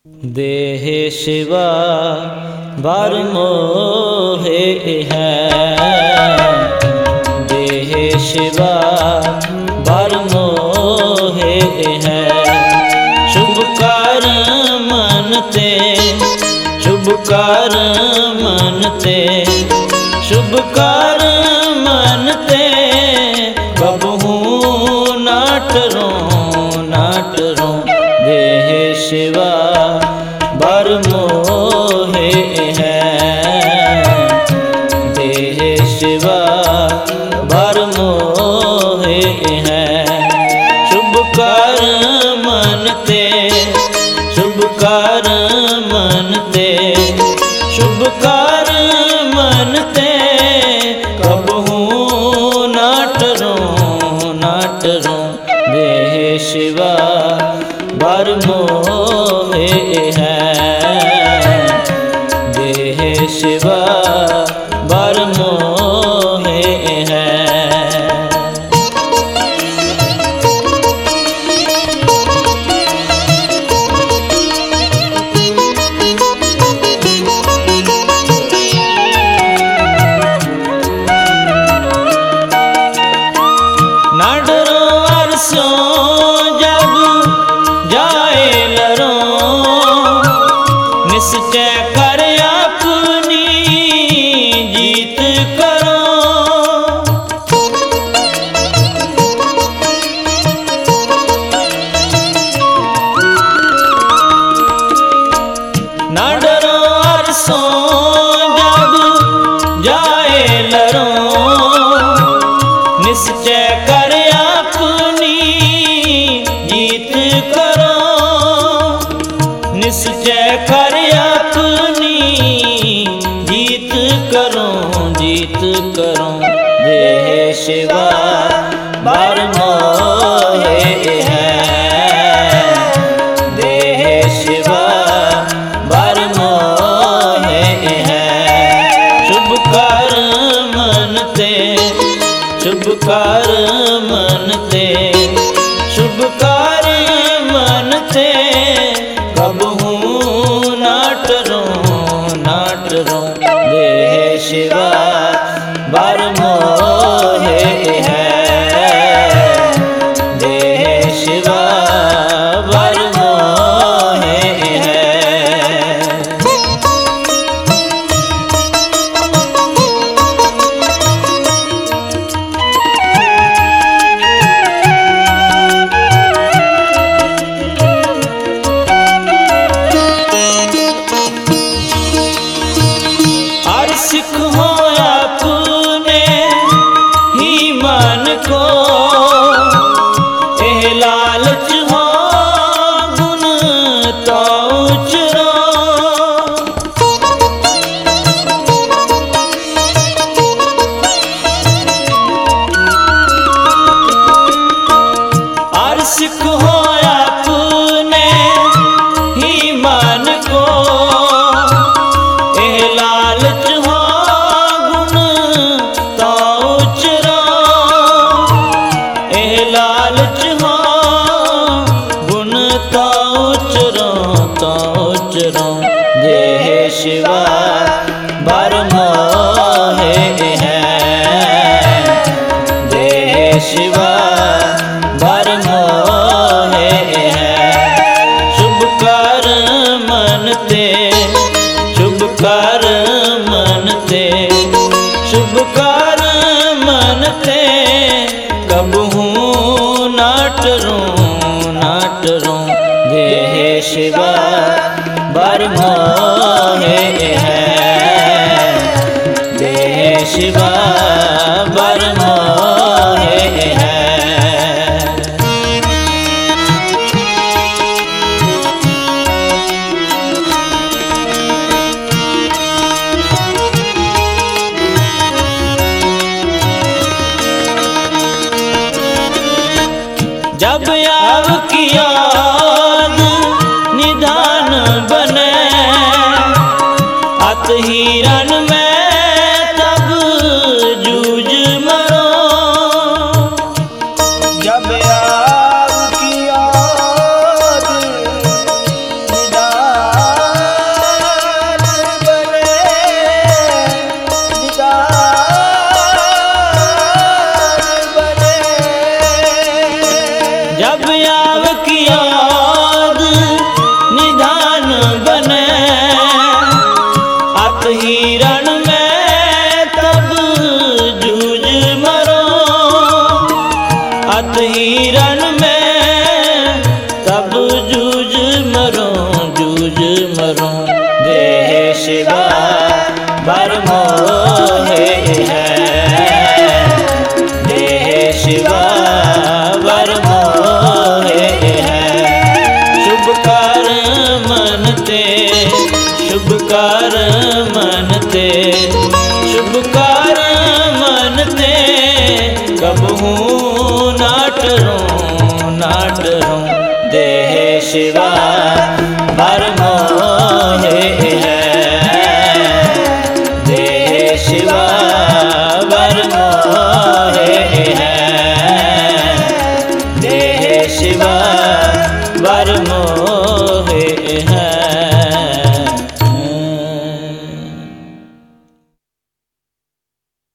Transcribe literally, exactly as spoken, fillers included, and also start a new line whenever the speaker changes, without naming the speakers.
देह शिवा बर मोहे है, देह शिवा बर मोहे है। शुभ कर मनते, शुभ कर मनते, शुभ कर मनते, कबहू ना टरो ना टरो। देह शिवा बर मोहे है, देह शिवा बर मोहे है। शुभ कर मनते, शुभ कर मनते, शुभ कर मनते, कबहू ना टरो ना टरो। देह शिवा बर मोहे है, देह शिवा बर मोहे है। ना डरो अरसों जब जाए लरो, निश्चय कर अपनी जीत करो। ना डरो अरसों जब जाए लरो, निश्चय कर अपनी जीत करो। निश्चय कर अपनी जीत करो जीत करो। देह शिवा बर मोहे है, देह शिवा बर मोहे है। शुभ कर मनते, शुभ कर मनते, शुभ कर मनते, कबहू ना टरो ना टरो। देह शिवा बर मोहे है, देह शिवा बर मोहे है। सिख हो अपने ही मन को, एह लालच हो गुण तो उचरो। और सिख हो अपने ही मन को, एह लालच हो लालच हो गुण तो उचरो तो उचरो। देह शिवा बर मोहे है, देह शिवा बर मोहे है। शुभ कर मनते, शुभ कर मनते, शुभ कर मनते, कबहू ना टरो ना टरो। देह शिवा बर मोहे है, देह शिवा बर मोहे है। जब आव की याद निधान बने, अत हिरण में तब जूझ मरो। जब आव की याद निधान कर मन ते, शुभ कर मन ते, कबहू ना डरूं ना डरूं। देह शिवा भर मोहे है, देह शिवा